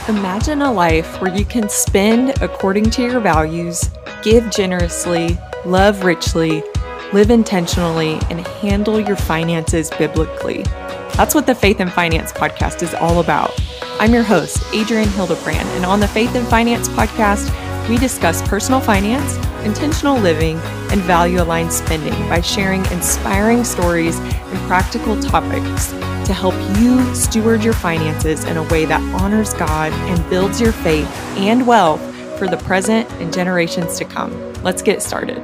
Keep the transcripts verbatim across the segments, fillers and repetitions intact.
Imagine a life where you can spend according to your values, give generously, love richly, live intentionally, and handle your finances biblically. That's what the Faith and Finance podcast is all about. I'm your host, Adrienne Hildebrand, and on the Faith and Finance podcast, we discuss personal finance, intentional living, and value-aligned spending by sharing inspiring stories and practical topics to help you steward your finances in a way that honors God and builds your faith and wealth for the present and generations to come. Let's get started.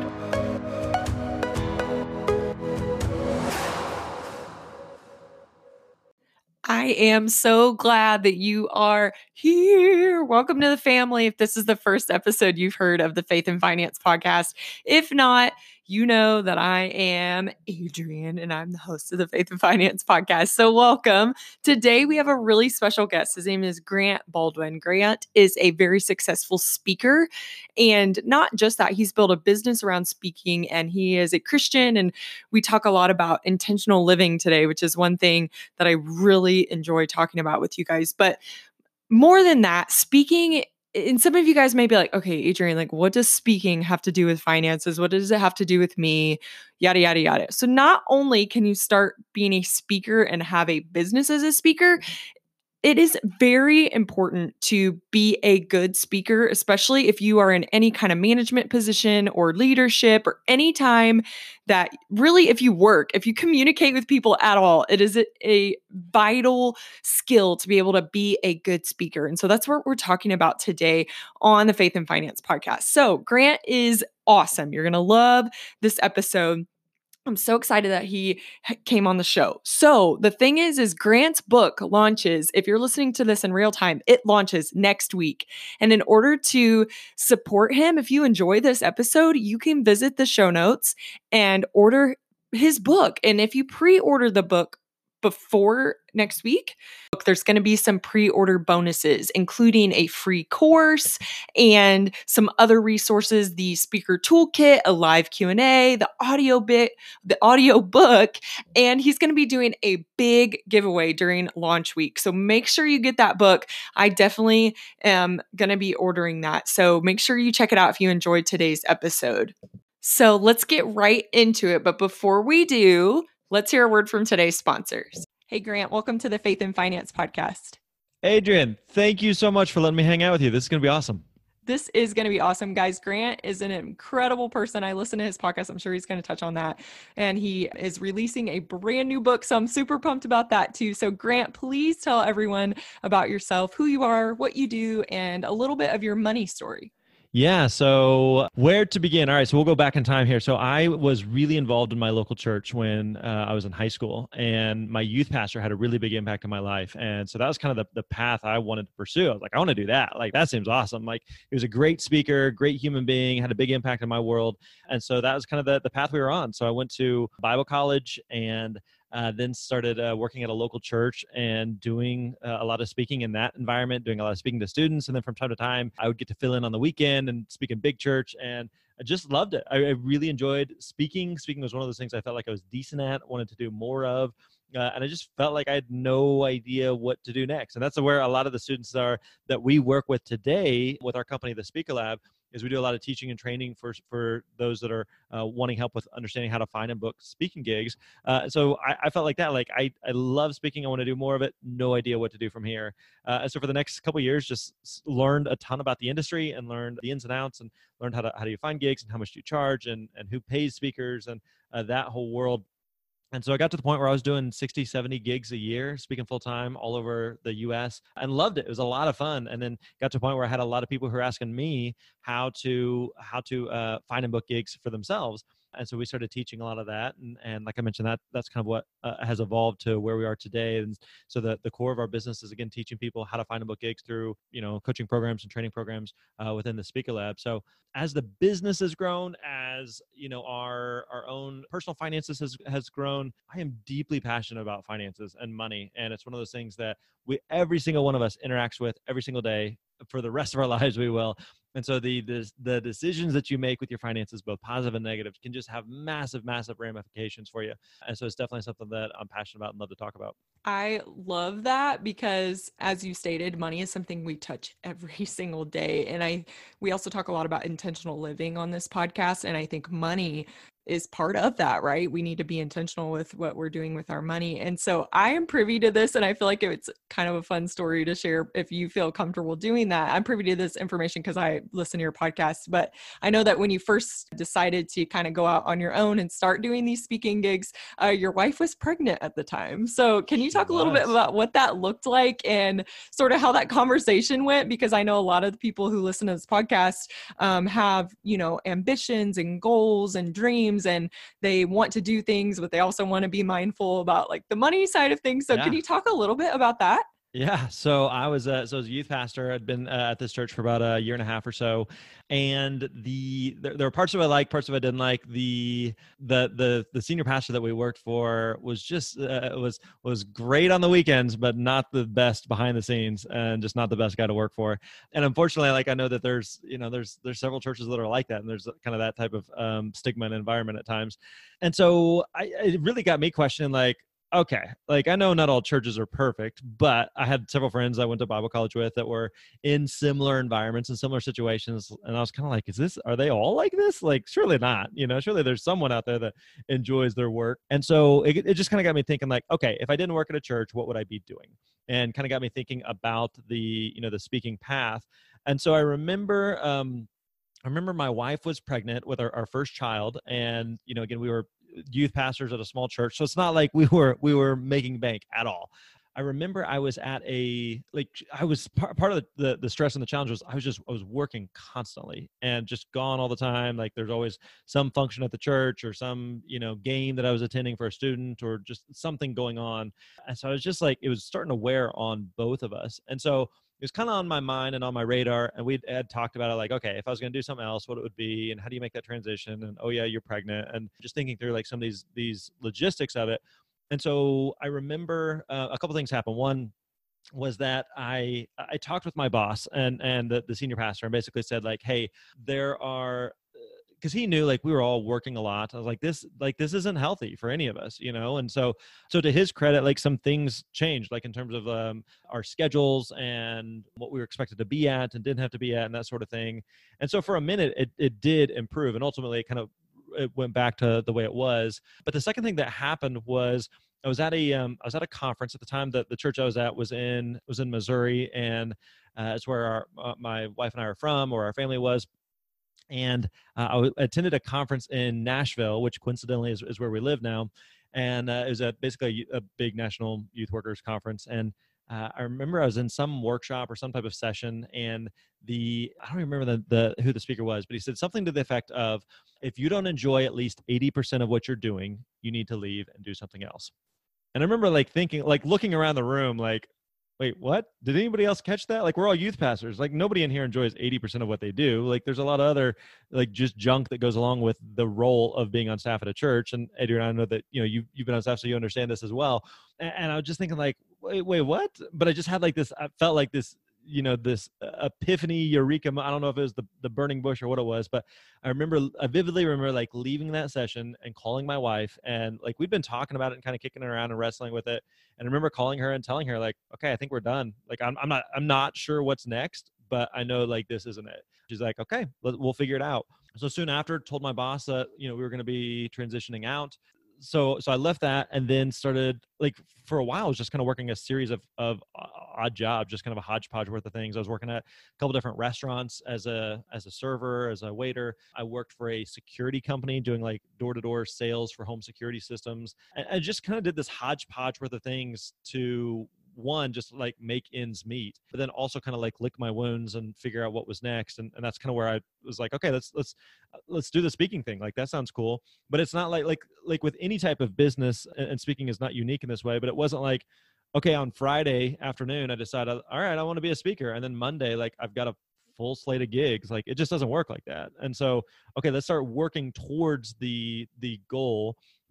I am so glad that you are here. Welcome to the family. If this is the first episode you've heard of the Faith and Finance podcast, if not, you know that I am Adrienne and I'm the host of the Faith and Finance podcast. So welcome. Today we have a really special guest. His name is Grant Baldwin. Grant is a very successful speaker, and not just that, he's built a business around speaking, and he is a Christian, and we talk a lot about intentional living today, which is one thing that I really enjoy talking about with you guys. But more than that, speaking, and some of you guys may be like, okay, Adrienne, like, what does speaking have to do with finances? What does it have to do with me? Yada, yada, yada. So not only can you start being a speaker and have a business as a speaker, it is very important to be a good speaker, especially if you are in any kind of management position or leadership, or any time that really, if you work, if you communicate with people at all, it is a, a vital skill to be able to be a good speaker. And so that's what we're talking about today on the Faith and Finance podcast. So Grant is awesome. You're going to love this episode. I'm so excited that he came on the show. So the thing is, is Grant's book launches, if you're listening to this in real time, it launches next week. And in order to support him, if you enjoy this episode, you can visit the show notes and order his book. And if you pre-order the book before next week, there's going to be some pre-order bonuses, including a free course and some other resources, the speaker toolkit, a live Q and A, the audio bit, the audio book, and he's going to be doing a big giveaway during launch week. So make sure you get that book. I definitely am going to be ordering that. So make sure you check it out if you enjoyed today's episode. So let's get right into it. But before we do, let's hear a word from today's sponsors. Hey, Grant, welcome to the Faith and Finance podcast. Adrienne, thank you so much for letting me hang out with you. This is going to be awesome. This is going to be awesome, guys. Grant is an incredible person. I listen to his podcast. I'm sure he's going to touch on that. And he is releasing a brand new book, so I'm super pumped about that too. So Grant, please tell everyone about yourself, who you are, what you do, and a little bit of your money story. Yeah, so where to begin? All right, so we'll go back in time here. So I was really involved in my local church when uh, I was in high school, and my youth pastor had a really big impact on my life. And so that was kind of the, the path I wanted to pursue. I was like, I want to do that. Like, that seems awesome. Like, he was a great speaker, great human being, had a big impact on my world. And so that was kind of the, the path we were on. So I went to Bible college and Uh, then started uh, working at a local church and doing uh, a lot of speaking in that environment, doing a lot of speaking to students. And then from time to time, I would get to fill in on the weekend and speak in big church. And I just loved it. I, I really enjoyed speaking. Speaking was one of those things I felt like I was decent at, wanted to do more of. Uh, and I just felt like I had no idea what to do next. And that's where a lot of the students are that we work with today with our company, the Speaker Lab, is we do a lot of teaching and training for for those that are uh, wanting help with understanding how to find and book speaking gigs. Uh, so I, I felt like that. Like, I, I love speaking. I want to do more of it. No idea what to do from here. Uh, and so for the next couple of years, just learned a ton about the industry and learned the ins and outs and learned how to how do you find gigs and how much do you charge and, and who pays speakers and uh, that whole world. And so I got to the point where I was doing sixty, seventy gigs a year, speaking full time all over the U S, and loved it. It was a lot of fun. And then got to a point where I had a lot of people who were asking me how to how to uh, find and book gigs for themselves. And so we started teaching a lot of that. And, and like I mentioned, that that's kind of what uh, has evolved to where we are today. And so the, the core of our business is, again, teaching people how to find and book gigs through, you know, coaching programs and training programs uh, within the Speaker Lab. So as the business has grown, as, you know, our, our own personal finances has, has grown, I am deeply passionate about finances and money. And it's one of those things that we, every single one of us interacts with every single day for the rest of our lives, we will. And so the, the the decisions that you make with your finances, both positive and negative, can just have massive, massive ramifications for you. And so it's definitely something that I'm passionate about and love to talk about. I love that because, as you stated, money is something we touch every single day. And I we also talk a lot about intentional living on this podcast. And I think money is part of that, right? We need to be intentional with what we're doing with our money. And so I am privy to this, and I feel like it's kind of a fun story to share if you feel comfortable doing that. I'm privy to this information because I listen to your podcast, but I know that when you first decided to kind of go out on your own and start doing these speaking gigs, uh, your wife was pregnant at the time. So can you talk a little bit about what that looked like and sort of how that conversation went? Because I know a lot of the people who listen to this podcast um, have, you know, ambitions and goals and dreams, and they want to do things, but they also want to be mindful about like the money side of things. So yeah. Can you talk a little bit about that? Yeah. So I was, uh, so I was a youth pastor. I'd been uh, at this church for about a year and a half or so. And the, there, there were parts of it I liked, parts of it I didn't like. The, the, the, the senior pastor that we worked for was just, uh, was, was great on the weekends, but not the best behind the scenes and just not the best guy to work for. And unfortunately, like, I know that there's, you know, there's, there's several churches that are like that. And there's kind of that type of um, stigma and environment at times. And so I, it really got me questioning, like, okay, like I know not all churches are perfect, but I had several friends I went to Bible college with that were in similar environments and similar situations. And I was kind of like, is this, are they all like this? Like, surely not, you know, surely there's someone out there that enjoys their work. And so it, it just kind of got me thinking like, okay, if I didn't work at a church, what would I be doing? And kind of got me thinking about the, you know, the speaking path. And so I remember, um, I remember my wife was pregnant with our, our first child. And, you know, again, we were youth pastors at a small church. So it's not like we were, we were making bank at all. I remember I was at a, like, I was part, part of the, the, the stress and the challenge was I was just, I was working constantly and just gone all the time. Like there's always some function at the church or some, you know, game that I was attending for a student or just something going on. And so I was just like, it was starting to wear on both of us. And so it was kind of on my mind and on my radar. And we had talked about it like, okay, if I was going to do something else, what it would be and how do you make that transition? And, oh yeah, you're pregnant. And just thinking through like some of these, these logistics of it. And so I remember uh, a couple things happened. One was that I, I talked with my boss and, and the, the senior pastor and basically said like, hey, there are, because he knew like we were all working a lot. I was like, this, like, this isn't healthy for any of us, you know? And so, so to his credit, like some things changed, like in terms of um, our schedules and what we were expected to be at and didn't have to be at and that sort of thing. And so for a minute, it, it did improve. And ultimately it kind of, it went back to the way it was. But the second thing that happened was I was at a, um, I was at a conference at the time that the church I was at was in, was in Missouri. And uh, it's where our, uh, my wife and I are from, or our family was. And uh, I w- attended a conference in Nashville, which coincidentally is, is where we live now. And uh, it was a, basically a, a big national youth workers conference. And uh, I remember I was in some workshop or some type of session, and the, I don't remember the, the who the speaker was, but he said something to the effect of, if you don't enjoy at least eighty percent of what you're doing, you need to leave and do something else. And I remember like thinking, like looking around the room, like, wait, what? Did anybody else catch that? Like, we're all youth pastors. Like, nobody in here enjoys eighty percent of what they do. Like, there's a lot of other, like, just junk that goes along with the role of being on staff at a church. And Adrian, I know that, you know, you've, you've been on staff, so you understand this as well. And, and I was just thinking like, wait, wait, what? But I just had like this, I felt like this, you know, this epiphany, eureka. I don't know if it was the, the burning bush or what it was, but I remember, I vividly remember like leaving that session and calling my wife, and like, we'd been talking about it and kind of kicking it around and wrestling with it. And I remember calling her and telling her like, okay, I think we're done. Like, I'm, I'm not, I'm not sure what's next, but I know like, this isn't it. She's like, okay, let, we'll figure it out. So soon after, told my boss that, you know, we were going to be transitioning out. So, so I left that and then started like for a while, I was just kind of working a series of, of odd jobs, just kind of a hodgepodge worth of things. I was working at a couple different restaurants as a, as a server, as a waiter. I worked for a security company doing like door-to-door sales for home security systems. And I just kind of did this hodgepodge worth of things to, one, just like make ends meet, but then also kind of like lick my wounds and figure out what was next. And, and that's kind of where I was like, okay, let's, let's, let's do the speaking thing. Like, that sounds cool, but it's not like, like, like with any type of business, and speaking is not unique in this way, but it wasn't like, okay, on Friday afternoon, I decided, all right, I want to be a speaker. And then Monday, like, I've got a full slate of gigs. Like, it just doesn't work like that. And so, okay, let's start working towards the, the goal.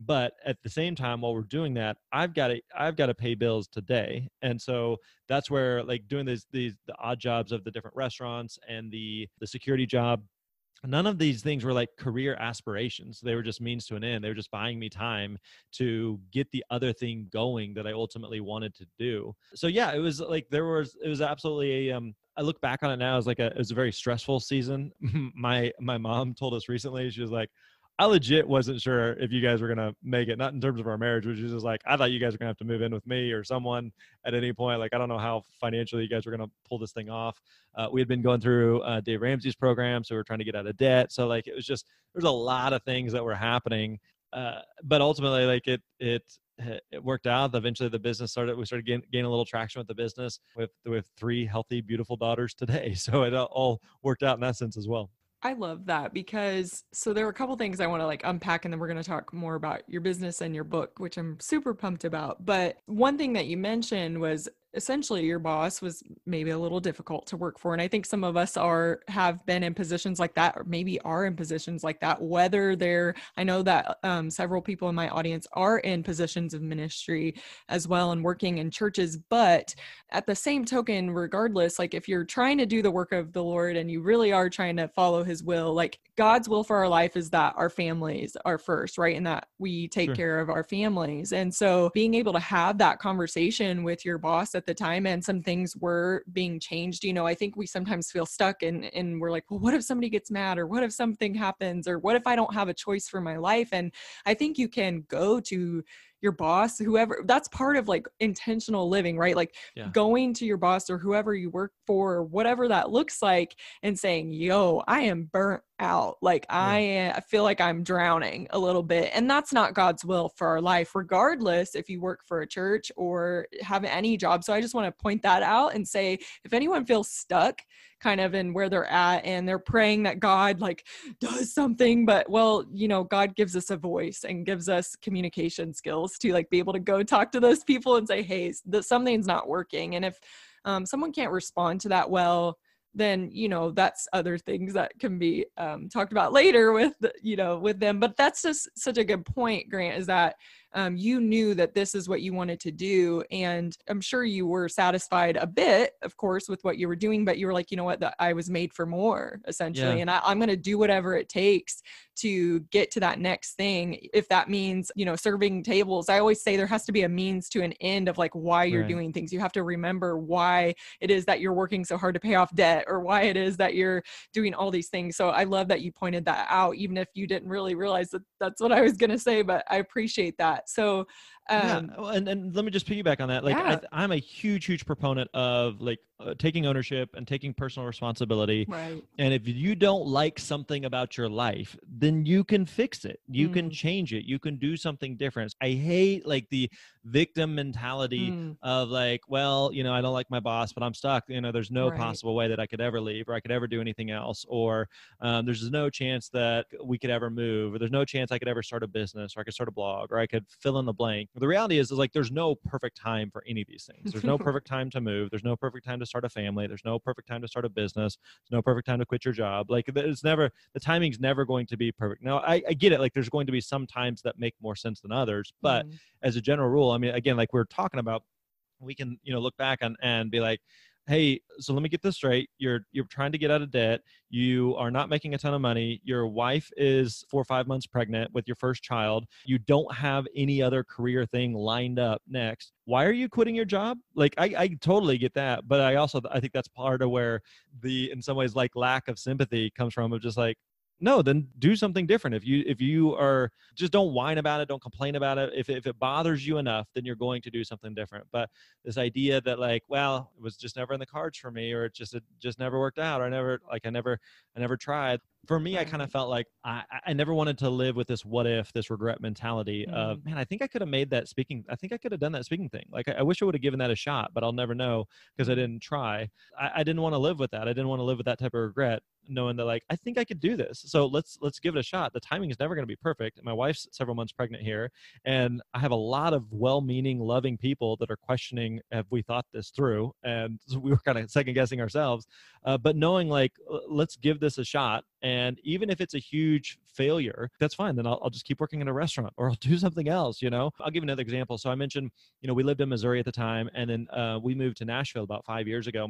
But at the same time, while we're doing that, I've got to I've got to pay bills today. And so that's where like doing these these the odd jobs of the different restaurants and the the security job, none of these things were like career aspirations. They were just means to an end. They were just buying me time to get the other thing going that I ultimately wanted to do. So yeah, it was like there was it was absolutely a um I look back on it now as like a it was a very stressful season. my my mom told us recently, she was like, I legit wasn't sure if you guys were going to make it, not in terms of our marriage, which is just like, I thought you guys were going to have to move in with me or someone at any point. Like, I don't know how financially you guys were going to pull this thing off. Uh, we had been going through uh, Dave Ramsey's program, so we were trying to get out of debt. So like, it was just, there's a lot of things that were happening. Uh, but ultimately, like it, it, it worked out. Eventually the business started, we started gaining, gaining a little traction with the business with, with three healthy, beautiful daughters today. So it all worked out in that sense as well. I love that because so there are a couple things I want to like unpack, and then we're going to talk more about your business and your book, which I'm super pumped about. But one thing that you mentioned was essentially your boss was maybe a little difficult to work for. And I think some of us are, have been in positions like that, or maybe are in positions like that, whether they're, I know that um, several people in my audience are in positions of ministry as well and working in churches, but at the same token, regardless, like if you're trying to do the work of the Lord and you really are trying to follow his will, like God's will for our life is that our families are first, right? And that we take sure. care of our families. And so being able to have that conversation with your boss at the time, and some things were being changed, you know, I think we sometimes feel stuck and, and we're like, well, what if somebody gets mad, or what if something happens, or what if I don't have a choice for my life? And I think you can go to your boss, whoever, that's part of like intentional living, right? Like yeah. going to your boss or whoever you work for, or whatever that looks like, and saying, yo, I am burnt out. Like yeah. I, I feel like I'm drowning a little bit. And that's not God's will for our life, regardless if you work for a church or have any job. So I just want to point that out and say, if anyone feels stuck kind of in where they're at and they're praying that God like does something, but well, you know, God gives us a voice and gives us communication skills to like be able to go talk to those people and say, hey, that something's not working. And if um, someone can't respond to that well, then, you know, that's other things that can be um, talked about later with, you know, with them. But that's just such a good point, Grant, is that um, you knew that this is what you wanted to do. And I'm sure you were satisfied a bit, of course, with what you were doing, but you were like, you know what, that I was made for more, essentially. Yeah. And I, I'm going to do whatever it takes to get to that next thing. If that means, you know, serving tables, I always say there has to be a means to an end of like why you're right. doing things. You have to remember why it is that you're working so hard to pay off debt, or why it is that you're doing all these things. So I love that you pointed that out, even if you didn't really realize that that's what I was going to say, but I appreciate that. So, um, yeah. and, and let me just piggyback on that. Like yeah. I, I'm a huge, huge proponent of like uh, taking ownership and taking personal responsibility. Right. And if you don't like something about your life, then you can fix it. You mm. can change it. You can do something different. I hate like the victim mentality mm. of like, well, you know, I don't like my boss, but I'm stuck. You know, there's no right. possible way that I could ever leave, or I could ever do anything else, or um, there's no chance that we could ever move, or there's no chance I could ever start a business, or I could start a blog, or I could fill in the blank. The reality is, is like, there's no perfect time for any of these things. There's no perfect time to move. There's no perfect time to start a family. There's no perfect time to start a business. There's no perfect time to quit your job. Like it's never, the timing's never going to be perfect. Now I, I get it. Like there's going to be some times that make more sense than others, but mm. as a general rule, I mean, again, like we're talking about, we can, you know, look back on and be like, hey, so let me get this straight. You're you're trying to get out of debt. You are not making a ton of money. Your wife is four or five months pregnant with your first child. You don't have any other career thing lined up next. Why are you quitting your job? Like, I, I totally get that. But I also, I think that's part of where the, in some ways, like lack of sympathy comes from, of just like, no, then do something different. If you if you are, just don't whine about it, don't complain about it. If if it bothers you enough, then you're going to do something different. But this idea that like, well, it was just never in the cards for me, or it just it just never worked out, or I never like I never I never tried. For me, I kind of felt like I, I never wanted to live with this what if, this regret mentality mm. of, man, I think I could have made that speaking. I think I could have done that speaking thing. Like, I, I wish I would have given that a shot, but I'll never know because I didn't try. I, I didn't want to live with that. I didn't want to live with that type of regret. knowing that like, I think I could do this. So let's, let's give it a shot. The timing is never going to be perfect. My wife's several months pregnant here, and I have a lot of well-meaning, loving people that are questioning, have we thought this through? And so we were kind of second guessing ourselves, uh, but knowing like, let's give this a shot. And even if it's a huge failure, that's fine. Then I'll, I'll just keep working in a restaurant, or I'll do something else, you know? I'll give another example. So I mentioned, you know, we lived in Missouri at the time, and then uh, we moved to Nashville about five years ago.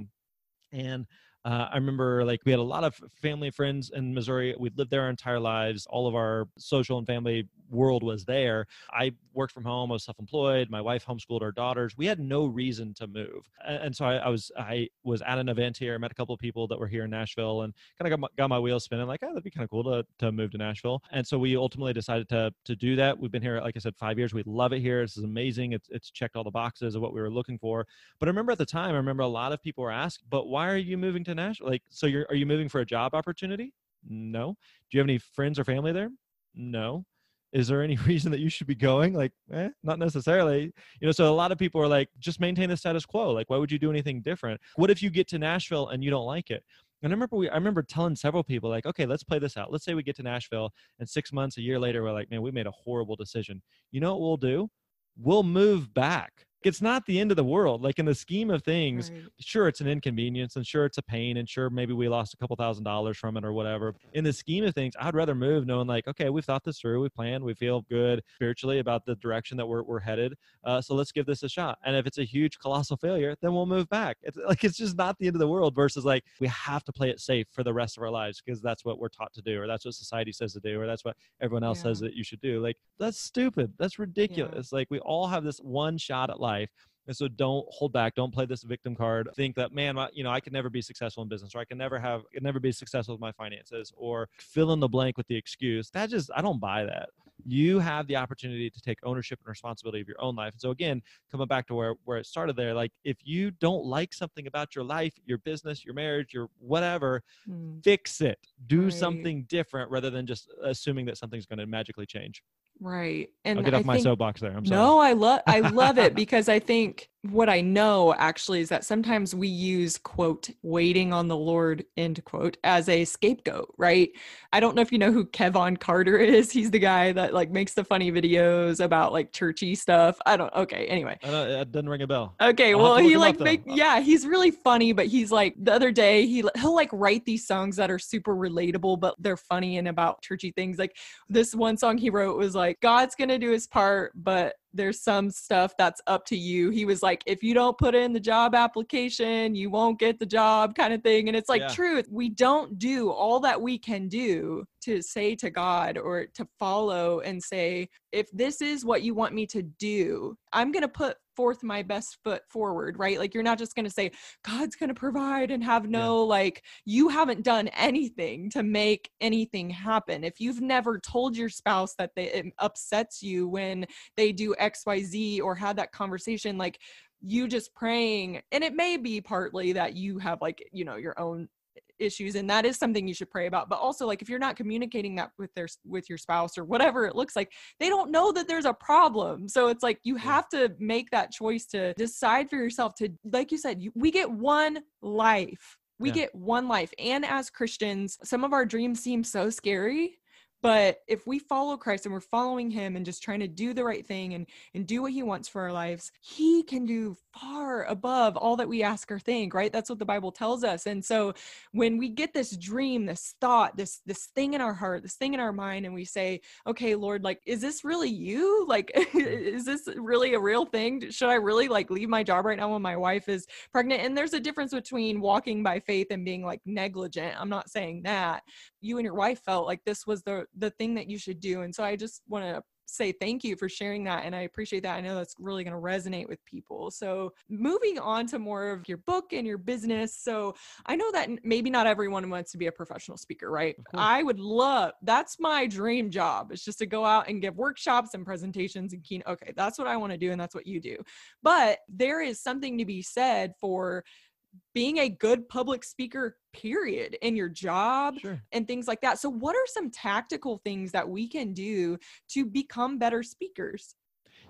And uh, I remember like we had a lot of family and friends in Missouri. We'd lived there our entire lives. All of our social and family world was there. I worked from home. I was self-employed. My wife homeschooled our daughters. We had no reason to move. And, and so I, I was I was at an event here. I met a couple of people that were here in Nashville, and kind of got my, got my wheels spinning like, oh, that'd be kind of cool to, to move to Nashville. And so we ultimately decided to to do that. We've been here, like I said, five years. We love it here. This is amazing. It's, it's checked all the boxes of what we were looking for. But I remember at the time, I remember a lot of people were asking, but why are you moving to Nashville? Like, so you're, are you moving for a job opportunity? No. Do you have any friends or family there? No. Is there any reason that you should be going? Like, eh, not necessarily. You know, so a lot of people are like, just maintain the status quo. Like, why would you do anything different? What if you get to Nashville and you don't like it? And I remember we, I remember telling several people like, okay, let's play this out. Let's say we get to Nashville and six months, a year later, we're like, man, we made a horrible decision. You know what we'll do? We'll move back. It's not the end of the world. Like in the scheme of things, right. Sure, it's an inconvenience, and sure, it's a pain, and sure, maybe we lost a couple thousand dollars from it or whatever. In the scheme of things, I'd rather move knowing like, okay, we've thought this through, we've planned, we feel good spiritually about the direction that we're we're headed. Uh, so let's give this a shot. And if it's a huge, colossal failure, then we'll move back. It's like, it's just not the end of the world versus like, we have to play it safe for the rest of our lives because that's what we're taught to do, or that's what society says to do, or that's what everyone else yeah. says that you should do. Like, that's stupid. That's ridiculous. Yeah. Like, we all have this one shot at life. And so don't hold back. Don't play this victim card. Think that, man, you know, I can never be successful in business, or I can never have, I can never be successful with my finances, or fill in the blank with the excuse. That just, I don't buy that. You have the opportunity to take ownership and responsibility of your own life. And so again, coming back to where, where it started there, like if you don't like something about your life, your business, your marriage, your whatever, mm. fix it. Do right. something different rather than just assuming that something's going to magically change. Right. And I'll get I off my think, soapbox there. I'm sorry. No, I love, I love it because I think what I know actually is that sometimes we use quote, waiting on the Lord, end quote, as a scapegoat, right? I don't know if you know who Kevon Carter is. He's the guy that like makes the funny videos about like churchy stuff. I don't, okay. Anyway. I don't, it doesn't ring a bell. Okay. I'll well, he like, make, yeah, he's really funny, but he's like the other day, he, he'll like write these songs that are super relatable, but they're funny and about churchy things. Like this one song he wrote was like, God's going to do his part, but there's some stuff that's up to you. He was like, if you don't put in the job application, you won't get the job kind of thing. And it's like, yeah. true. We don't do all that we can do to say to God or to follow and say, if this is what you want me to do, I'm going to put forth my best foot forward, right? Like, you're not just going to say, God's going to provide and have no, yeah. like, you haven't done anything to make anything happen. If you've never told your spouse that they, it upsets you when they do X Y Z or had that conversation, like you just praying, and it may be partly that you have like, you know, your own issues, and that is something you should pray about. But also, like, if you're not communicating that with their with your spouse or whatever it looks like, they don't know that there's a problem. So it's like you have to make that choice to decide for yourself to, like you said, you, we get one life. We yeah. get one life. And as Christians, some of our dreams seem so scary. But if we follow Christ and we're following him and just trying to do the right thing and, and do what he wants for our lives, he can do far above all that we ask or think, right? That's what the Bible tells us. And so when we get this dream, this thought, this, this thing in our heart, this thing in our mind, and we say, okay, Lord, like, is this really you? Like, is this really a real thing? Should I really like leave my job right now when my wife is pregnant? And there's a difference between walking by faith and being like negligent. I'm not saying that. You and your wife felt like this was the the thing that you should do. And so I just want to say thank you for sharing that. And I appreciate that. I know that's really going to resonate with people. So moving on to more of your book and your business. So I know that maybe not everyone wants to be a professional speaker, right? I would love, that's my dream job. It's just to go out and give workshops and presentations and keynote. Okay, that's what I want to do. And that's what you do. But there is something to be said for being a good public speaker, period, in your job sure. and things like that. So what are some tactical things that we can do to become better speakers?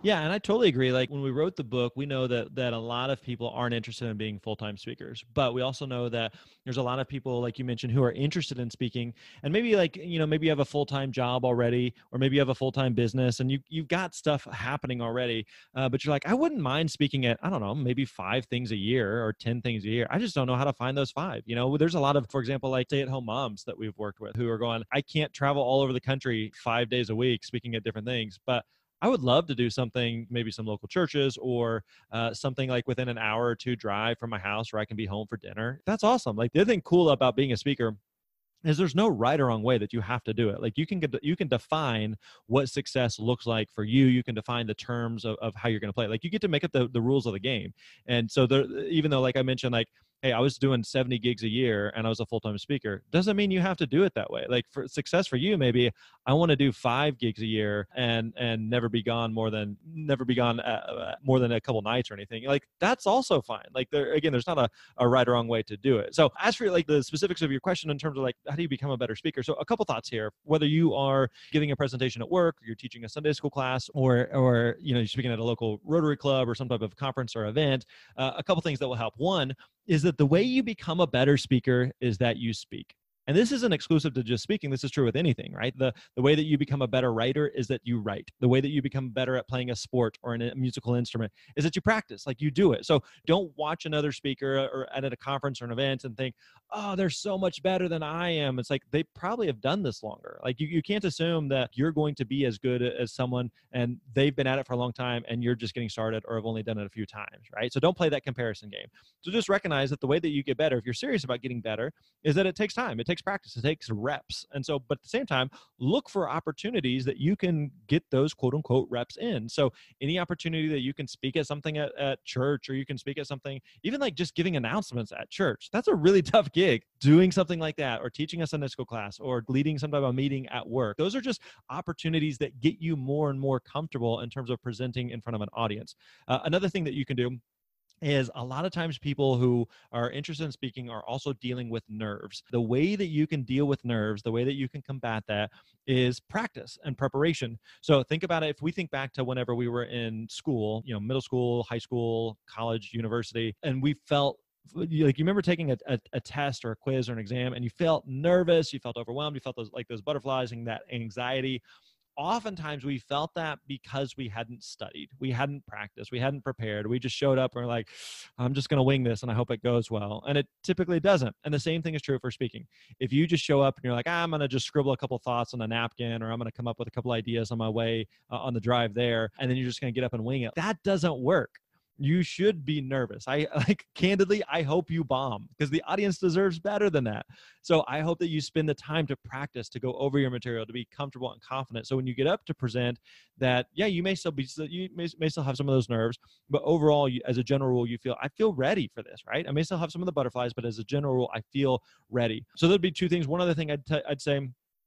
Yeah, and I totally agree. Like when we wrote the book, we know that that a lot of people aren't interested in being full-time speakers, but we also know that there's a lot of people, like you mentioned, who are interested in speaking, and maybe like, you know, maybe you have a full-time job already, or maybe you have a full-time business and you you've got stuff happening already, uh, but you're like, I wouldn't mind speaking at, I don't know, maybe five things a year or ten things a year. I just don't know how to find those five. You know, there's a lot of, for example, like stay-at-home moms that we've worked with who are going, I can't travel all over the country five days a week speaking at different things, but I would love to do something, maybe some local churches or uh, something like within an hour or two drive from my house where I can be home for dinner. That's awesome. Like the other thing cool about being a speaker is there's no right or wrong way that you have to do it. Like you can get, you can define what success looks like for you. You can define the terms of, of how you're going to play. Like you get to make up the, the rules of the game. And so there, even though like I mentioned, like, hey, I was doing seventy gigs a year and I was a full-time speaker, doesn't mean you have to do it that way. Like for success for you, maybe I want to do five gigs a year and and never be gone more than never be gone uh, more than a couple nights or anything. Like that's also fine. Like there again, there's not a, a right or wrong way to do it. So as for like the specifics of your question in terms of like how do you become a better speaker? So a couple thoughts here. Whether you are giving a presentation at work, or you're teaching a Sunday school class, or or you know you're speaking at a local Rotary Club or some type of conference or event, uh, a couple things that will help. One is that the way you become a better speaker is that you speak. And this isn't exclusive to just speaking. This is true with anything, right? The the way that you become a better writer is that you write. The way that you become better at playing a sport or a musical instrument is that you practice, like you do it. So don't watch another speaker or at a conference or an event and think, oh, they're so much better than I am. It's like they probably have done this longer. Like you, you can't assume that you're going to be as good as someone and they've been at it for a long time and you're just getting started or have only done it a few times, right? So don't play that comparison game. So just recognize that the way that you get better, if you're serious about getting better, is that it takes time. It takes practice. It takes reps. And so, but at the same time, look for opportunities that you can get those quote unquote reps in. So any opportunity that you can speak at something at, at church, or you can speak at something, even like just giving announcements at church, that's a really tough gig. Doing something like that, or teaching a Sunday school class, or leading some type of meeting at work. Those are just opportunities that get you more and more comfortable in terms of presenting in front of an audience. Uh, another thing that you can do is a lot of times people who are interested in speaking are also dealing with nerves. The way that you can deal with nerves, the way that you can combat that is practice and preparation. So think about it. If we think back to whenever we were in school, you know, middle school, high school, college, university, and we felt like, you remember taking a, a, a test or a quiz or an exam and you felt nervous, you felt overwhelmed, you felt those like those butterflies and that anxiety. Oftentimes we felt that because we hadn't studied, we hadn't practiced, we hadn't prepared. We just showed up and we're like, I'm just going to wing this and I hope it goes well. And it typically doesn't. And the same thing is true for speaking. If you just show up and you're like, ah, I'm going to just scribble a couple thoughts on a napkin, or I'm going to come up with a couple ideas on my way uh, on the drive there, and then you're just going to get up and wing it, that doesn't work. You should be nervous. I like candidly, I hope you bomb because the audience deserves better than that. So I hope that you spend the time to practice, to go over your material, to be comfortable and confident. So when you get up to present that, yeah, you may still be, you may, may still have some of those nerves, but overall, you, as a general rule, you feel, I feel ready for this, right? I may still have some of the butterflies, but as a general rule, I feel ready. So there'd be two things. One other thing I'd, t- I'd say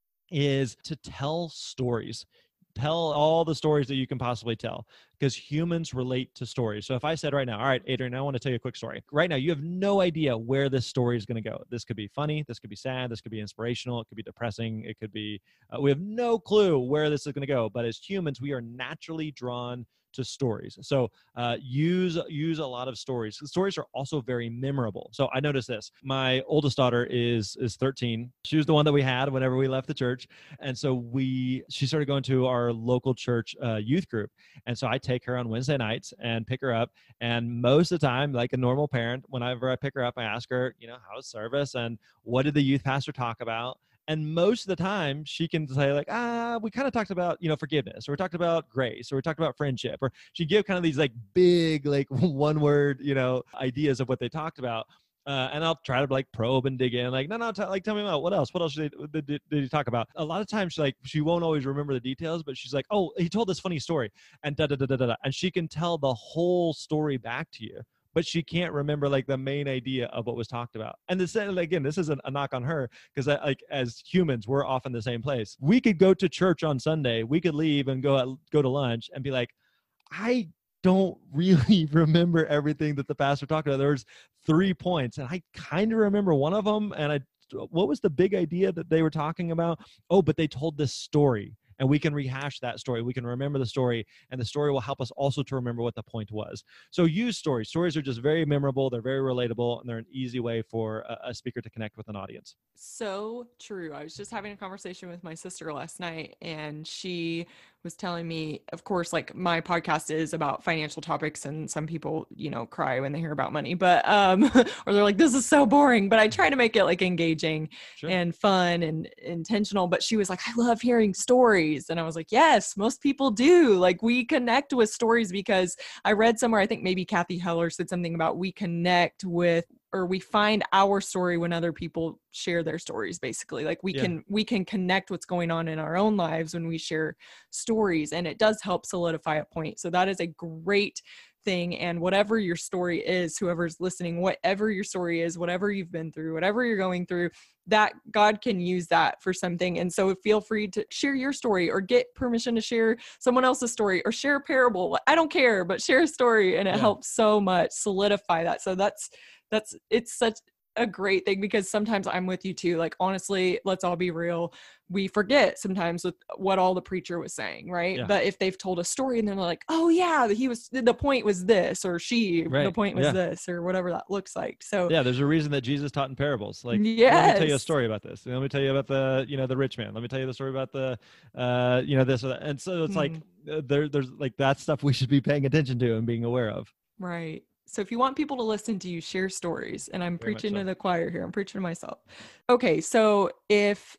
is to tell stories. Tell all the stories that you can possibly tell, because humans relate to stories. So if I said right now, all right, Adrian, I want to tell you a quick story. Right now, you have no idea where this story is going to go. This could be funny. This could be sad. This could be inspirational. It could be depressing. It could be, uh, we have no clue where this is going to go. But as humans, we are naturally drawn to stories. So uh, use use a lot of stories. Stories are also very memorable. So I noticed this. My oldest daughter is is thirteen. She was the one that we had whenever we left the church, and so we she started going to our local church uh, youth group. And so I take her on Wednesday nights and pick her up. And most of the time, like a normal parent, whenever I pick her up, I ask her, you know, how's service and what did the youth pastor talk about? And most of the time she can say like, ah, we kind of talked about, you know, forgiveness, or we talked about grace, or we talked about friendship, or she give kind of these like big, like one word, you know, ideas of what they talked about. Uh, and I'll try to like probe and dig in, like, no, no, t- like, tell me about what else, what else did, did, did you talk about? A lot of times she like, she won't always remember the details, but she's like, oh, he told this funny story and da, da, da, da, da, da. And she can tell the whole story back to you, but she can't remember like the main idea of what was talked about. And this, again, this isn't a knock on her, because like as humans, we're often the same place. We could go to church on Sunday, we could leave and go at, go to lunch and be like, I don't really remember everything that the pastor talked about. There was three points and I kind of remember one of them. And I, what was the big idea that they were talking about? Oh, but they told this story. and we can rehash that story. We can remember the story, and the story will help us also to remember what the point was. So use stories. Stories are just very memorable. They're very relatable, and they're an easy way for a, a speaker to connect with an audience. So true. I was just having a conversation with my sister last night, and she was telling me, of course, like my podcast is about financial topics, and some people, you know, cry when they hear about money, but, um, or they're like, this is so boring, but I try to make it like engaging sure. and fun and intentional. But she was like, I love hearing stories. And I was like, yes, most people do. Like we connect with stories, because I read somewhere, I think maybe Kathy Heller said something about we connect with, or we find our story when other people share their stories, basically. Like we yeah. can, we can connect what's going on in our own lives when we share stories, and it does help solidify a point. So that is a great thing. And whatever your story is, whoever's listening, whatever your story is, whatever you've been through, whatever you're going through, that God can use that for something. And so feel free to share your story, or get permission to share someone else's story, or share a parable. I don't care, but share a story, and it yeah. helps so much solidify that. So that's, that's, it's such a great thing, because sometimes I'm with you too. Like, honestly, let's all be real. We forget sometimes with what all the preacher was saying, right? Yeah. But if they've told a story and they're like, oh yeah, he was, the point was this, or she, right. the point was yeah. this, or whatever that looks like. So yeah, there's a reason that Jesus taught in parables. Like, yes. let me tell you a story about this. Let me tell you about the, you know, the rich man. Let me tell you the story about the, uh, you know, this or that. And so it's mm. like, uh, there, there's like, that stuff we should be paying attention to and being aware of. Right. So if you want people to listen to you, share stories. And I'm Very preaching so. to the choir here. I'm preaching to myself. Okay. So if,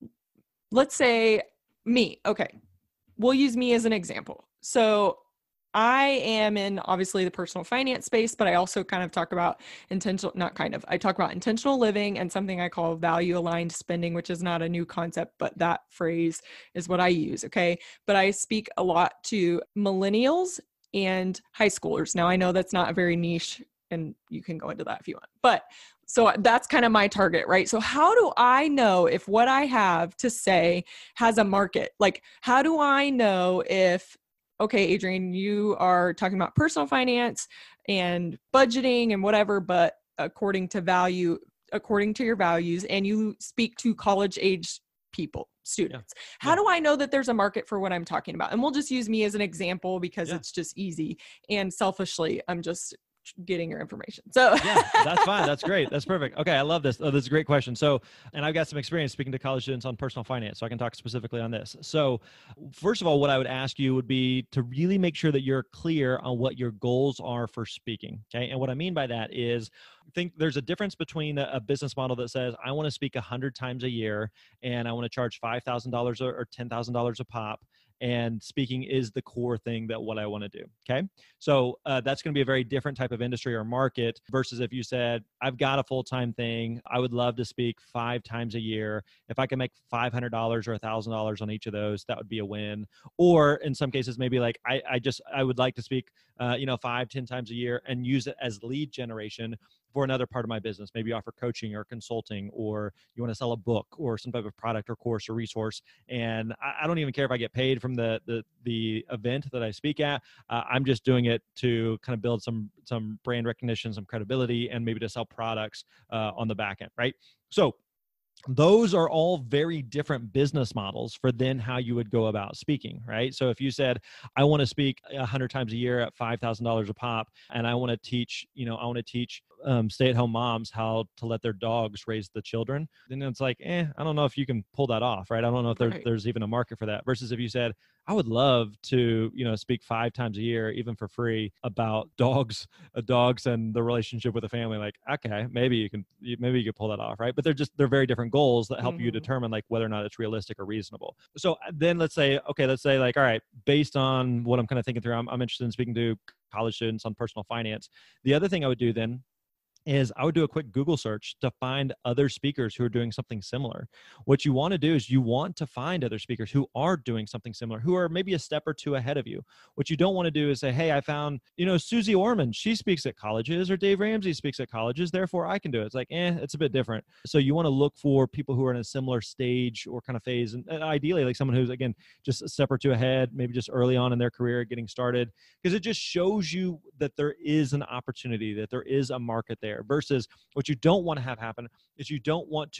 let's say me, okay, we'll use me as an example. So I am in obviously the personal finance space, but I also kind of talk about intentional, not kind of, I talk about intentional living and something I call value aligned spending, which is not a new concept, but that phrase is what I use. Okay. But I speak a lot to millennials and high schoolers. Now I know that's not a very niche, and you can go into that if you want, but so that's kind of my target, right? So how do I know if what I have to say has a market? Like, how do I know if, okay, Adrian, you are talking about personal finance and budgeting and whatever, but according to value, according to your values, and you speak to college age people, students. Yeah. How yeah. do I know that there's a market for what I'm talking about? And we'll just use me as an example, because yeah. it's just easy. And selfishly, I'm just getting your information. So yeah, that's fine. That's great. That's perfect. Okay. I love this. Oh, this is a great question. So, and I've got some experience speaking to college students on personal finance, so I can talk specifically on this. So first of all, what I would ask you would be to really make sure that you're clear on what your goals are for speaking. Okay. And what I mean by that is, I think there's a difference between a, a business model that says, I want to speak a hundred times a year and I want to charge five thousand dollars or, or ten thousand dollars a pop, and speaking is the core thing that what I want to do. Okay. So uh, that's going to be a very different type of industry or market versus if you said, I've got a full-time thing. I would love to speak five times a year. If I can make five hundred dollars or one thousand dollars on each of those, that would be a win. Or in some cases, maybe like, I, I just, I would like to speak, uh, you know, five, ten times a year and use it as lead generation for another part of my business. Maybe offer coaching or consulting, or you want to sell a book or some type of product or course or resource. And I, I don't even care if I get paid from the the, the event that I speak at. Uh, I'm just doing it to kind of build some some brand recognition, some credibility, and maybe to sell products uh, on the back end, right? So those are all very different business models for then how you would go about speaking, right? So if you said, I want to speak a hundred times a year at five thousand dollars a pop, and I want to teach, you know, I want to teach um, stay-at-home moms how to let their dogs raise the children, then it's like, eh, I don't know if you can pull that off, right? I don't know if there, right. there's even a market for that. Versus if you said, I would love to, you know, speak five times a year, even for free, about dogs, uh, dogs and the relationship with the family. Like, okay, maybe you can, maybe you could pull that off, right? But they're just, they're very different goals that help mm-hmm. you determine like whether or not it's realistic or reasonable. So then let's say, okay, let's say like, all right, based on what I'm kind of thinking through, I'm, I'm interested in speaking to college students on personal finance. The other thing I would do then is I would do a quick Google search to find other speakers who are doing something similar. What you want to do is you want to find other speakers who are doing something similar, who are maybe a step or two ahead of you. What you don't want to do is say, hey, I found, you know, Susie Orman, she speaks at colleges, or Dave Ramsey speaks at colleges, therefore I can do it. It's like, eh, it's a bit different. So you want to look for people who are in a similar stage or kind of phase. And, and ideally like someone who's, again, just a step or two ahead, maybe just early on in their career, getting started, because it just shows you that there is an opportunity, that there is a market there. Versus what you don't want to have happen is you don't want to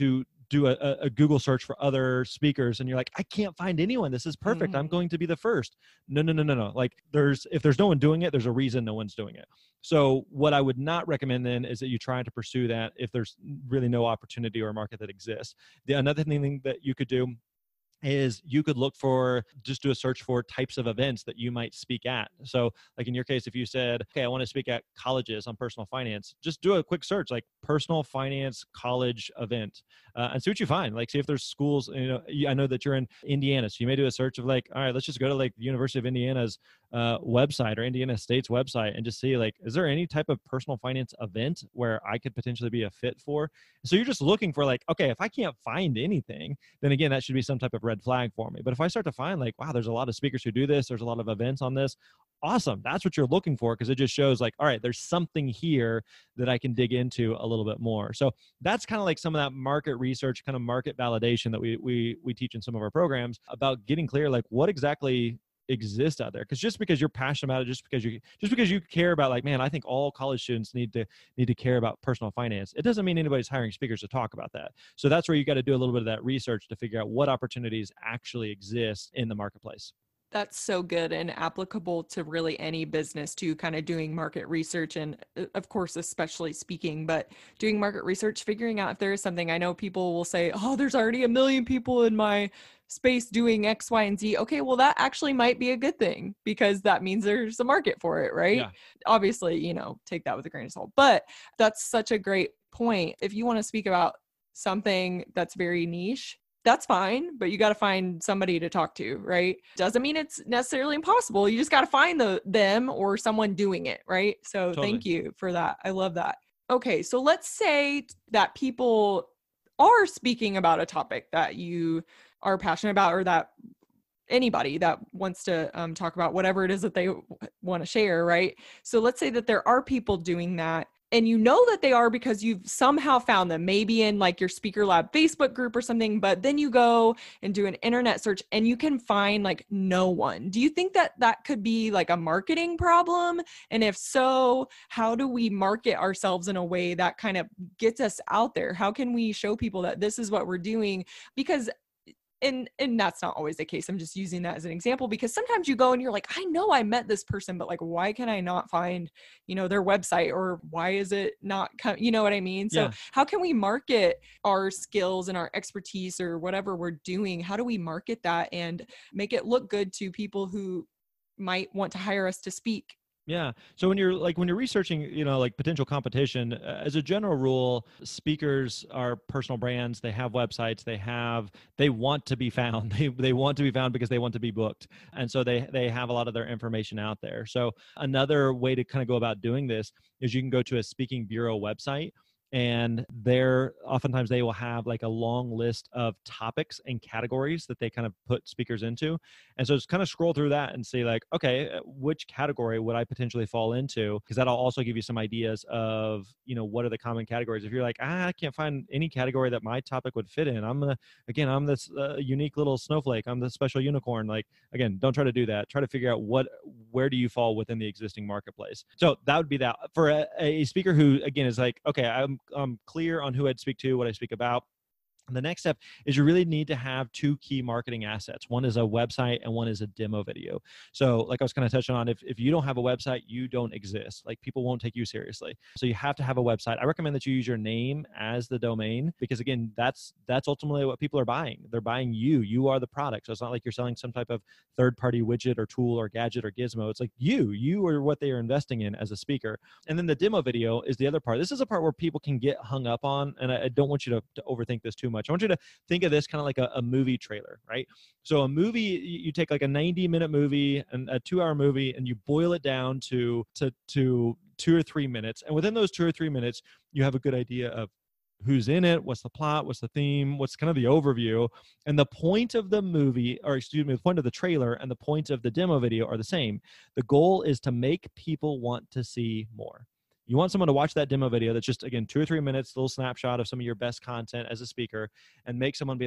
do a, a Google search for other speakers and you're like, I can't find anyone. This is perfect. Mm-hmm. I'm going to be the first. No, no, no, no, no. Like there's, if there's no one doing it, there's a reason no one's doing it. So what I would not recommend then is that you try to pursue that if there's really no opportunity or market that exists. The another thing that you could do is you could look for, just do a search for types of events that you might speak at. So like in your case, if you said, okay, I want to speak at colleges on personal finance, just do a quick search, like personal finance college event, uh, and see what you find. Like see if there's schools, you know, I know that you're in Indiana, so you may do a search of like, all right, let's just go to like the University of Indiana's uh, website or Indiana State's website and just see like, is there any type of personal finance event where I could potentially be a fit for? So you're just looking for like, okay, if I can't find anything, then again, that should be some type of red flag for me. But if I start to find like, wow, there's a lot of speakers who do this, there's a lot of events on this, awesome. That's what you're looking for, because it just shows like, all right, there's something here that I can dig into a little bit more. So that's kind of like some of that market research, kind of market validation that we we we teach in some of our programs about getting clear, like what exactly exist out there. Because just because you're passionate about it, just because you just because you care about like, man, I think all college students need to need to care about personal finance, it doesn't mean anybody's hiring speakers to talk about that. So that's where you got to do a little bit of that research to figure out what opportunities actually exist in the marketplace. That's so good and applicable to really any business too, kind of doing market research and of course, especially speaking, but doing market research, figuring out if there is something. I know people will say, oh, there's already a million people in my space doing X, Y, and Z. Okay, well, that actually might be a good thing because that means there's a market for it, right? Yeah. Obviously, you know, take that with a grain of salt, but that's such a great point. If you want to speak about something that's very niche, that's fine, but you got to find somebody to talk to, right? Doesn't mean it's necessarily impossible. You just got to find the them or someone doing it, right? So Totally. Thank you for that. I love that. Okay, so let's say that people are speaking about a topic that you are passionate about, or that anybody that wants to um, talk about whatever it is that they w- want to share, right? So let's say that there are people doing that, and you know that they are because you've somehow found them, maybe in like your Speaker Lab Facebook group or something, but then you go and do an internet search and you can find like no one. Do you think that that could be like a marketing problem? And if so, how do we market ourselves in a way that kind of gets us out there? How can we show people that this is what we're doing? Because And and that's not always the case. I'm just using that as an example because sometimes you go and you're like, I know I met this person, but like, why can I not find, you know, their website, or why is it not come, you know what I mean? So Yeah. how can we market our skills and our expertise or whatever we're doing? How do we market that and make it look good to people who might want to hire us to speak? Yeah. So when you're like, when you're researching, you know, like potential competition, uh, as a general rule, speakers are personal brands. They have websites. They have, they want to be found. They, they want to be found because they want to be booked. And so they, they have a lot of their information out there. So another way to kind of go about doing this is you can go to a speaking bureau website. And there, oftentimes they will have like a long list of topics and categories that they kind of put speakers into. And so just kind of scroll through that and see like, okay, which category would I potentially fall into? Because that'll also give you some ideas of, you know, what are the common categories. If you're like, ah, I can't find any category that my topic would fit in. I'm gonna, again, I'm this uh, unique little snowflake. I'm the special unicorn. Like, again, don't try to do that. Try to figure out what, where do you fall within the existing marketplace? So that would be that. For a, a speaker who, again, is like, okay, I'm I'm clear on who I'd speak to, what I speak about. The next step is you really need to have two key marketing assets. One is a website and one is a demo video. So like I was kind of touching on, if, if you don't have a website, you don't exist. Like people won't take you seriously. So you have to have a website. I recommend that you use your name as the domain because again, that's that's ultimately what people are buying. They're buying you. You are the product. So it's not like you're selling some type of third-party widget or tool or gadget or gizmo. It's like you. You are what they are investing in as a speaker. And then the demo video is the other part. This is a part where people can get hung up on, and I, I don't want you to, to overthink this too much. I want you to think of this kind of like a, a movie trailer, right? So a movie, you take like a ninety minute movie and a two hour movie and you boil it down to, to, to two or three minutes. And within those two or three minutes, you have a good idea of who's in it, what's the plot, what's the theme, what's kind of the overview. And the point of the movie, or excuse me, the point of the trailer and the point of the demo video are the same. The goal is to make people want to see more. You want someone to watch that demo video that's just, again, two or three minutes, little snapshot of some of your best content as a speaker, and make someone be like,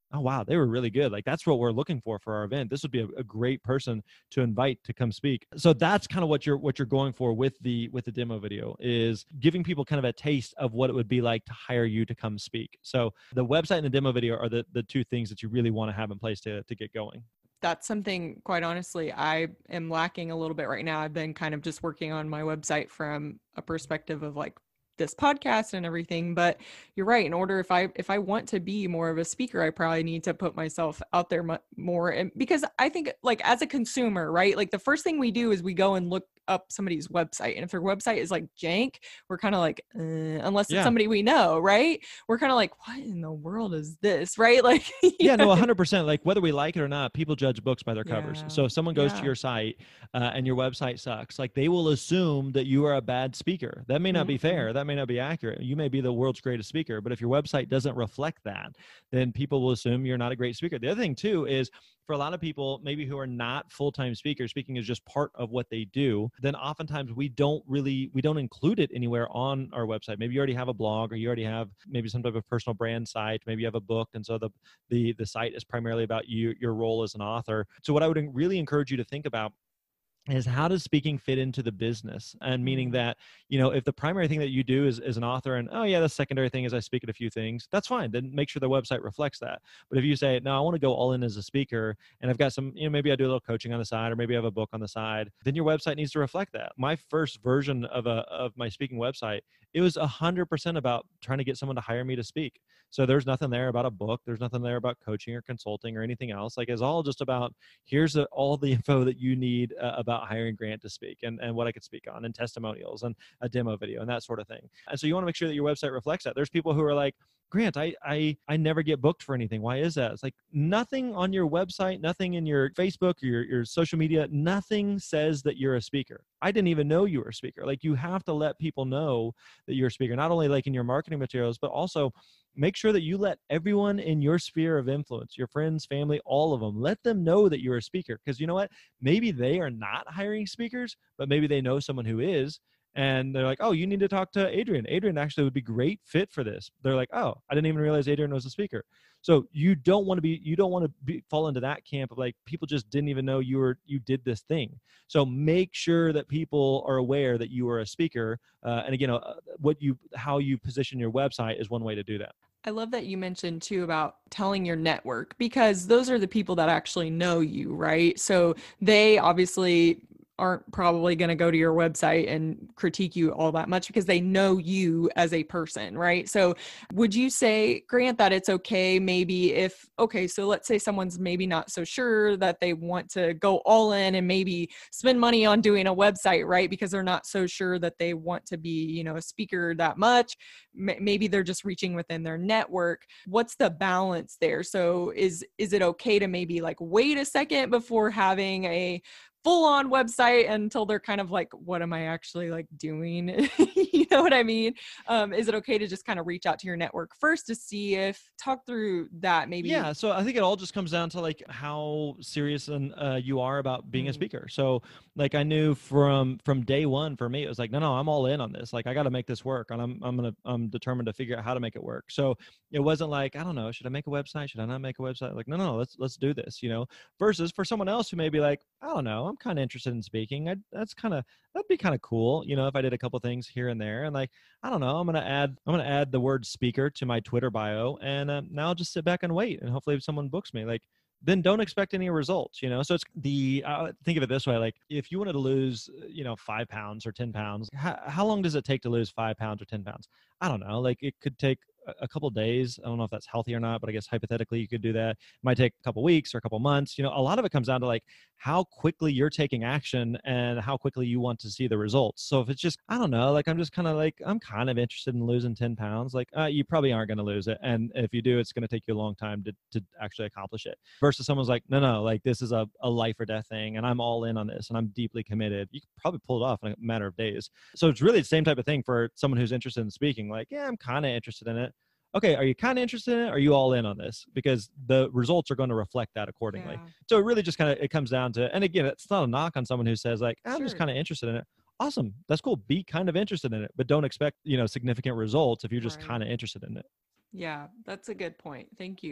oh, wow, they were really good. Like, that's what we're looking for for our event. This would be a, a great person to invite to come speak. So that's kind of what you're, what you're going for with the, with the demo video, is giving people kind of a taste of what it would be like to hire you to come speak. So the website and the demo video are the, the two things that you really want to have in place to, to get going. That's something, quite honestly, I am lacking a little bit right now. I've been kind of just working on my website from a perspective of like this podcast and everything, but you're right. In order, if I, if I want to be more of a speaker, I probably need to put myself out there mu- more. And because I think, like, as a consumer, right, like the first thing we do is we go and look up somebody's website. And if their website is like jank, we're kind of like, uh, unless it's Yeah. somebody we know, right? We're kind of like, what in the world is this? Right? Like, yeah, no, one hundred percent. Like, whether we like it or not, people judge books by their covers. Yeah. So if someone goes Yeah. to your site uh, and your website sucks, like, they will assume that you are a bad speaker. That may not be Mhm. fair. That may not be accurate. You may be the world's greatest speaker, but if your website doesn't reflect that, then people will assume you're not a great speaker. The other thing too is, for a lot of people, maybe who are not full-time speakers, speaking is just part of what they do, then oftentimes we don't really, we don't include it anywhere on our website. Maybe you already have a blog, or you already have maybe some type of personal brand site. Maybe you have a book. And so the, the, the site is primarily about you, your role as an author. So what I would really encourage you to think about is, how does speaking fit into the business? And meaning that, you know, if the primary thing that you do is, is an author, and, oh yeah, the secondary thing is I speak at a few things, that's fine. Then make sure the website reflects that. But if you say, no, I want to go all in as a speaker, and I've got some, you know, maybe I do a little coaching on the side, or maybe I have a book on the side, then your website needs to reflect that. My first version of a, of my speaking website, it was a hundred percent about trying to get someone to hire me to speak. So there's nothing there about a book. There's nothing there about coaching or consulting or anything else. Like, it's all just about, here's a, all the info that you need uh, about hiring Grant to speak, and, and what I could speak on, and testimonials, and a demo video, and that sort of thing. And so you want to make sure that your website reflects that. There's people who are like, Grant, I, I, I never get booked for anything. Why is that? It's like, nothing on your website, nothing in your Facebook or your, your social media, nothing says that you're a speaker. I didn't even know you were a speaker. Like, you have to let people know that you're a speaker, not only like in your marketing materials, but also make sure that you let everyone in your sphere of influence, your friends, family, all of them, let them know that you're a speaker. Because you know what? Maybe they are not hiring speakers, but maybe they know someone who is. And they're like, oh, you need to talk to Adrian. Adrian actually would be great fit for this. They're like, oh, I didn't even realize Adrian was a speaker. So you don't want to be, you don't want to be, fall into that camp of like, people just didn't even know you were, you did this thing. So make sure that people are aware that you are a speaker. Uh, and again, uh, what you, how you position your website is one way to do that. I love that you mentioned too about telling your network, because those are the people that actually know you, right? So they obviously aren't probably going to go to your website and critique you all that much, because they know you as a person, right? So would you say, Grant, that it's okay maybe if, okay, so let's say someone's maybe not so sure that they want to go all in and maybe spend money on doing a website, right? Because they're not so sure that they want to be, you know, a speaker that much. M- maybe they're just reaching within their network. What's the balance there? So is, is it okay to maybe like wait a second before having a full-on website until they're kind of like, what am I actually like doing? You know what I mean? Um, is it okay to just kind of reach out to your network first to see if, talk through that maybe? Yeah. So I think it all just comes down to like how serious and uh, you are about being mm-hmm. a speaker. So like I knew from, from day one for me, it was like, no, no, I'm all in on this. Like I got to make this work, and I'm, I'm going to, I'm determined to figure out how to make it work. So it wasn't like, I don't know, should I make a website? Should I not make a website? Like, no, no, no, let's, let's do this, you know, versus for someone else who may be like, I don't know, I'm kind of interested in speaking. I, that's kind of, that'd be kind of cool. You know, if I did a couple things here and there, and like, I don't know, I'm going to add, I'm going to add the word speaker to my Twitter bio. And uh, now I'll just sit back and wait. And hopefully if someone books me, like, then don't expect any results, you know? So it's the, uh, think of it this way. Like if you wanted to lose, you know, five pounds or ten pounds, how, how long does it take to lose five pounds or ten pounds? I don't know. Like it could take a couple of days. I don't know if that's healthy or not, but I guess hypothetically you could do that. It might take a couple of weeks or a couple of months. You know, a lot of it comes down to like how quickly you're taking action and how quickly you want to see the results. So if it's just, I don't know, like I'm just kind of like, I'm kind of interested in losing ten pounds. Like uh, you probably aren't going to lose it. And if you do, it's going to take you a long time to, to actually accomplish it. Versus someone's like, no, no, like this is a, a life or death thing. And I'm all in on this and I'm deeply committed. You could probably pull it off in a matter of days. So it's really the same type of thing for someone who's interested in speaking. Like, yeah, I'm kind of interested in it. Okay, are you kind of interested in it? Or are you all in on this? Because the results are going to reflect that accordingly. Yeah. So it really just kind of, it comes down to, and again, it's not a knock on someone who says like, I'm sure. just kind of interested in it. Awesome. That's cool. Be kind of interested in it, but don't expect, you know, significant results if you're just right. kind of interested in it. Yeah, that's a good point. Thank you.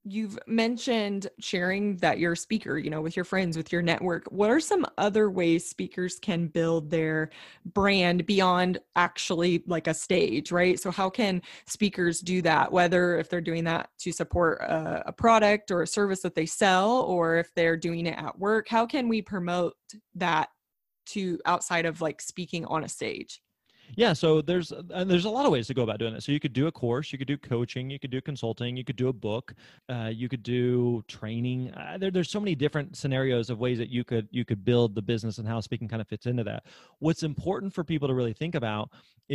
You've mentioned sharing that you're a speaker, you know, with your friends, with your network. What are some other ways speakers can build their brand beyond actually like a stage, right? So how can speakers do that, whether if they're doing that to support a, a product or a service that they sell, or if they're doing it at work? How can we promote that to outside of like speaking on a stage? Yeah, so there's uh, there's a lot of ways to go about doing this. So you could do a course, you could do coaching, you could do consulting, you could do a book, uh, you could do training. Uh, there, there's so many different scenarios of ways that you could you could build the business and how speaking kind of fits into that. What's important for people to really think about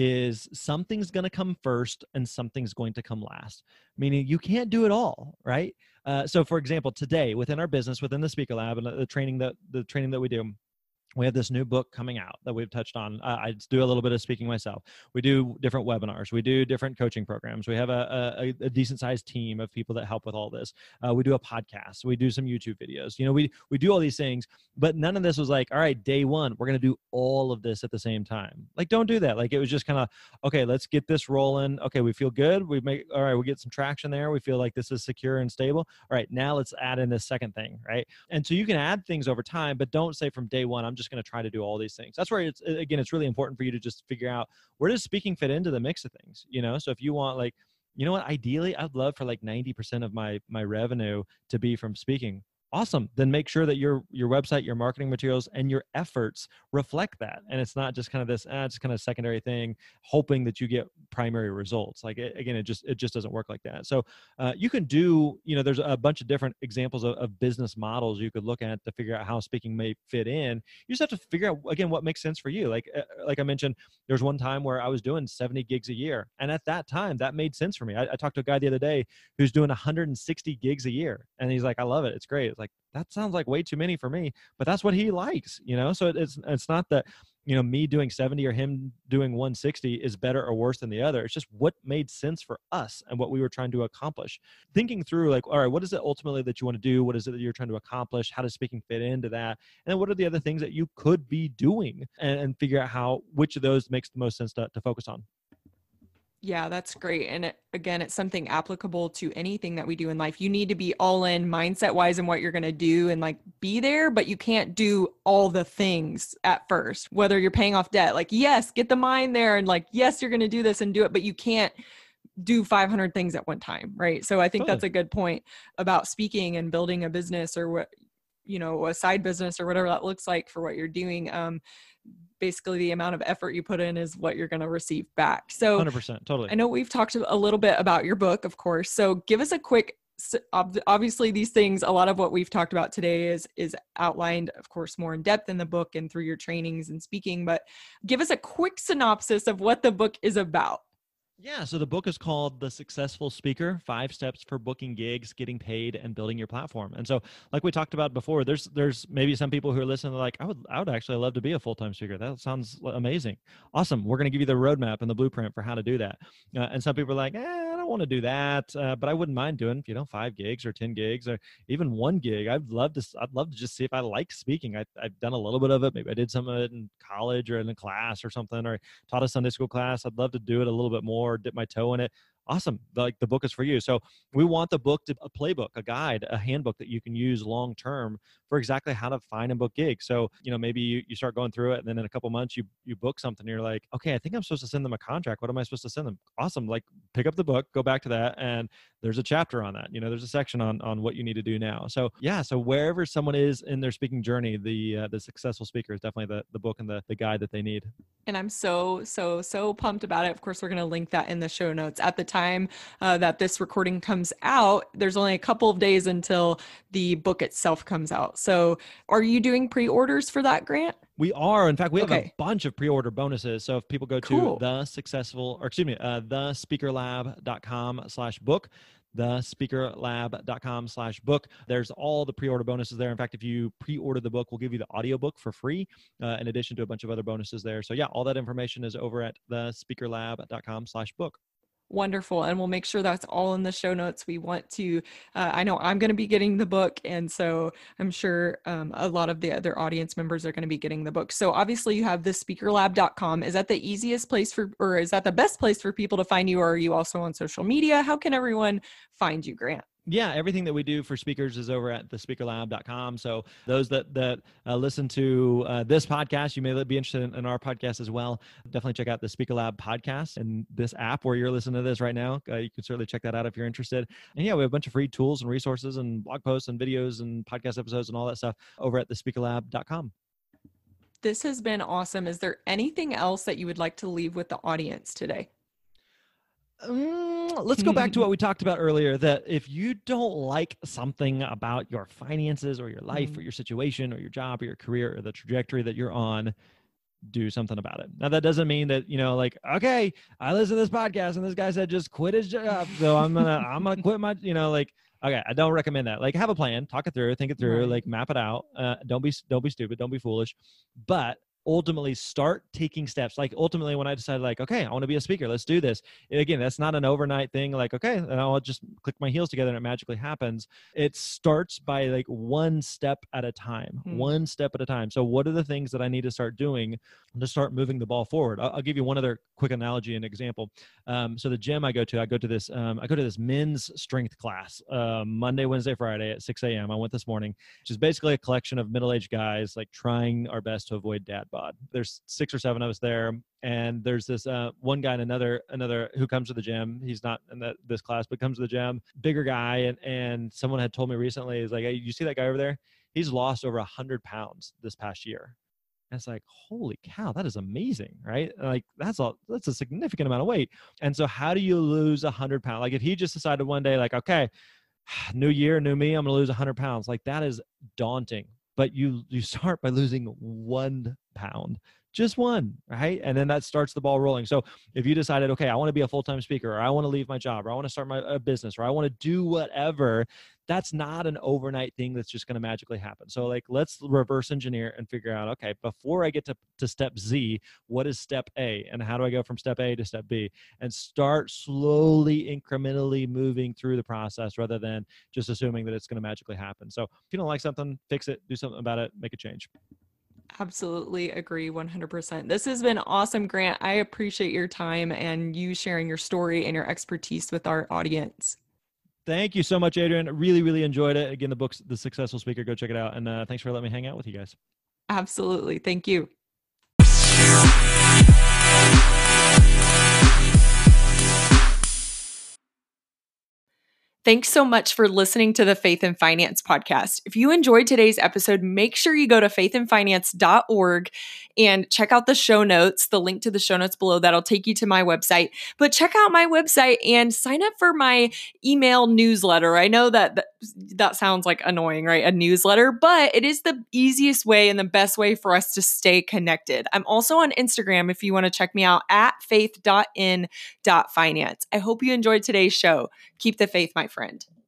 is something's going to come first and something's going to come last. Meaning you can't do it all, right? Uh, so for example, today within our business, within the Speaker Lab and the training that the training that we do, we have this new book coming out that we've touched on. Uh, I do a little bit of speaking myself. We do different webinars. We do different coaching programs. We have a, a, a decent sized team of people that help with all this. Uh, we do a podcast. We do some YouTube videos. You know, we, we do all these things, but none of this was like, all right, day one, we're going to do all of this at the same time. Like, don't do that. Like, it was just kind of, okay, let's get this rolling. Okay, we feel good. We make, all right, we get some traction there. We feel like this is secure and stable. All right, now let's add in this second thing, right? And so you can add things over time, but don't say from day one, I'm just going to try to do all these things. That's where it's, again, it's really important for you to just figure out, where does speaking fit into the mix of things, you know? So if you want, like, you know what, ideally I'd love for like ninety percent of my, my revenue to be from speaking. Awesome. Then make sure that your, your website, your marketing materials, and your efforts reflect that. And it's not just kind of this, ah, it's kind of secondary thing, hoping that you get primary results. Like, it, again, it just, it just doesn't work like that. So uh, you can do, you know, there's a bunch of different examples of, of business models you could look at to figure out how speaking may fit in. You just have to figure out, again, what makes sense for you. Like, uh, like I mentioned, there's one time where I was doing seventy gigs a year. And at that time, that made sense for me. I, I talked to a guy the other day who's doing one hundred sixty gigs a year. And he's like, I love it. It's great. Like, that sounds like way too many for me, but that's what he likes, you know? So it's, it's not that, you know, me doing seventy or him doing one sixty is better or worse than the other. It's just what made sense for us and what we were trying to accomplish. Thinking through, like, all right, what is it ultimately that you want to do? What is it that you're trying to accomplish? How does speaking fit into that? And then what are the other things that you could be doing, and, and figure out how, which of those makes the most sense to, to focus on. Yeah, that's great. And it, again, it's something applicable to anything that we do in life. You need to be all in mindset wise in what you're going to do and like be there, but you can't do all the things at first, whether you're paying off debt. Like, yes, get the mind there and like, yes, you're going to do this and do it, but you can't do five hundred things at one time. Right. So I think Totally. that's a good point about speaking and building a business, or what, you know, a side business or whatever that looks like for what you're doing. Um, basically the amount of effort you put in is what you're going to receive back. So one hundred percent. Totally. I know we've talked a little bit about your book, of course. So give us a quick, obviously these things, a lot of what we've talked about today is, is outlined, of course, more in depth in the book and through your trainings and speaking, but give us a quick synopsis of what the book is about. Yeah, so the book is called The Successful Speaker, Five Steps for Booking Gigs, Getting Paid, and Building Your Platform. And so, like we talked about before, there's there's maybe some people who are listening, they're like, I would I would actually love to be a full-time speaker. That sounds amazing. Awesome. We're going to give you the roadmap and the blueprint for how to do that. Uh, and some people are like, eh, I don't want to do that, uh, but I wouldn't mind doing, you know, five gigs or ten gigs or even one gig. I'd love to, I'd love to just see if I like speaking. I, I've done a little bit of it. Maybe I did some of it in college or in a class or something, or taught a Sunday school class. I'd love to do it a little bit more, dip my toe in it. Awesome. Like, the book is for you. So we want the book to a playbook, a guide, a handbook that you can use long-term for exactly how to find and book gigs. So, you know, maybe you, you start going through it, and then in a couple months you, you book something and you're like, okay, I think I'm supposed to send them a contract. What am I supposed to send them? Awesome. Like, pick up the book, go back to that. And there's a chapter on that, you know, there's a section on, on what you need to do now. So yeah. So wherever someone is in their speaking journey, the, uh, the Successful Speaker is definitely the, the book and the, the guide that they need. And I'm so, so, so pumped about it. Of course, we're going to link that in the show notes. At the time uh, that this recording comes out, there's only a couple of days until the book itself comes out. So are you doing pre-orders for that, Grant? We are. In fact, we have Okay. a bunch of pre-order bonuses. So if people go Cool. to the successful, or excuse me, uh, the speaker lab dot com slash book, the speaker lab dot com slash book. There's all the pre-order bonuses there. In fact, if you pre-order the book, we'll give you the audiobook for free, uh, in addition to a bunch of other bonuses there. So yeah, all that information is over at the speaker lab dot com slash book. Wonderful. And we'll make sure that's all in the show notes. We want to, uh, I know I'm going to be getting the book. And so I'm sure um, a lot of the other audience members are going to be getting the book. So obviously you have the speaker lab dot com. Is that the easiest place for, or is that the best place for people to find you? Or are you also on social media? How can everyone find you, Grant? Yeah, everything that we do for speakers is over at the speaker lab dot com. So those that that uh, listen to uh, this podcast, you may be interested in, in our podcast as well. Definitely check out the Speaker Lab podcast and this app where you're listening to this right now. Uh, you can certainly check that out if you're interested. And yeah, we have a bunch of free tools and resources and blog posts and videos and podcast episodes and all that stuff over at the speaker lab dot com. This has been awesome. Is there anything else that you would like to leave with the audience today? Um, let's go back to what we talked about earlier, that if you don't like something about your finances or your life or your situation or your job or your career or the trajectory that you're on, do something about it. Now, that doesn't mean that, you know, like, okay, I listened to this podcast and this guy said just quit his job, so I'm gonna I'm gonna quit my, you know, like, okay, I don't recommend that. Like, have a plan, talk it through, think it through, Right. like, map it out. Uh, don't be don't be stupid, don't be foolish, but ultimately start taking steps. Like, ultimately, when I decided, like, okay, I want to be a speaker, let's do this. And again, that's not an overnight thing. Like, okay, and I'll just click my heels together and it magically happens. It starts by like one step at a time, Hmm. one step at a time. So what are the things that I need to start doing to start moving the ball forward? I'll, I'll give you one other quick analogy and example. Um, so the gym I go to, I go to this, um, I go to this men's strength class, uh, Monday, Wednesday, Friday at six a.m. I went this morning, which is basically a collection of middle-aged guys, like trying our best to avoid dad bod. There's six or seven of us there, and there's this uh, one guy and another another who comes to the gym. He's not in the, this class, but comes to the gym, bigger guy, and and someone had told me recently, is like, hey, you see that guy over there? He's lost over a hundred pounds this past year. And it's like, holy cow, that is amazing, right? Like, that's a that's a significant amount of weight. And so, how do you lose a hundred pounds? Like, if he just decided one day, like, okay, new year, new me, I'm gonna lose a hundred pounds. Like, that is daunting. But you you start by losing one pound, just one, right? And then that starts the ball rolling. So if you decided, okay, I want to be a full-time speaker, or I want to leave my job, or I want to start my a business, or I want to do whatever, that's not an overnight thing that's just going to magically happen. So like, let's reverse engineer and figure out, okay, before I get to, to step Z, what is step A? And how do I go from step A to step B? And start slowly, incrementally moving through the process rather than just assuming that it's going to magically happen. So if you don't like something, fix it, do something about it, make a change. Absolutely agree one hundred percent. This has been awesome, Grant. I appreciate your time and you sharing your story and your expertise with our audience. Thank you so much, Adrian. Really, really enjoyed it. Again, the book's The Successful Speaker. Go check it out. And uh, thanks for letting me hang out with you guys. Absolutely. Thank you. Thanks so much for listening to the Faith and Finance podcast. If you enjoyed today's episode, make sure you go to faith and finance dot org and check out the show notes, the link to the show notes below. That'll take you to my website. But check out my website and sign up for my email newsletter. I know that that, that sounds like annoying, right? A newsletter, but it is the easiest way and the best way for us to stay connected. I'm also on Instagram if you want to check me out at faith dot in dot finance. I hope you enjoyed today's show. Keep the faith, my friend.